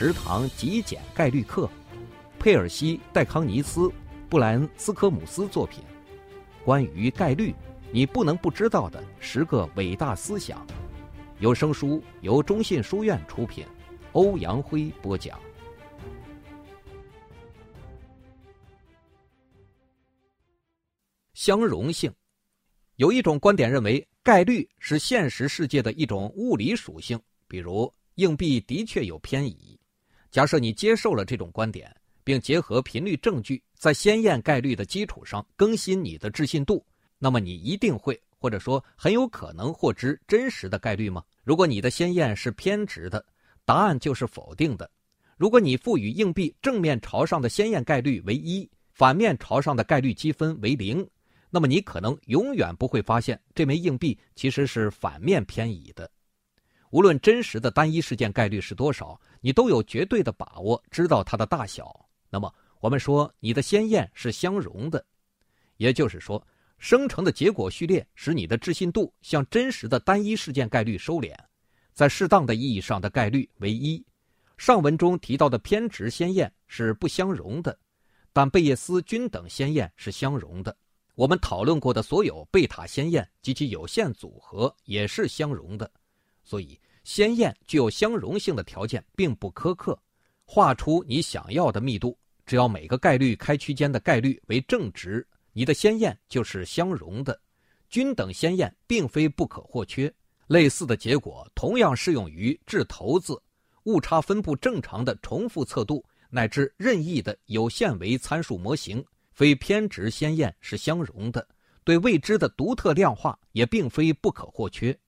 10堂极简概率课，佩尔西·戴康尼斯、布莱恩·斯科姆斯作品，关于概率你不能不知道的10个伟大思想。有声书由中信书院出品，欧阳辉播讲。相容性。有一种观点认为，概率是现实世界的一种物理属性，比如硬币的确有偏移。假设你接受了这种观点，并结合频率证据，在先验概率的基础上更新你的置信度，那么你一定会，或者说很有可能获知真实的概率吗？如果你的先验是偏执的，答案就是否定的。如果你赋予硬币正面朝上的先验概率为1，反面朝上的概率积分为0，那么你可能永远不会发现这枚硬币其实是反面偏移的。无论真实的单一事件概率是多少，你都有绝对的把握知道它的大小。那么我们说你的先验是相容的，也就是说生成的结果序列使你的置信度向真实的单一事件概率收敛，在适当的意义上的概率为1。上文中提到的偏执先验是不相容的，但贝叶斯均等先验是相容的。我们讨论过的所有贝塔先验及其有限组合也是相容的，所以先验具有相容性的条件并不苛刻。画出你想要的密度，只要每个概率开区间的概率为正值，你的先验就是相容的。均等先验并非不可或缺，类似的结果同样适用于掷骰子、误差分布正常的重复测度乃至任意的有限维参数模型。非偏执先验是相容的，对未知的独特量化也并非不可或缺。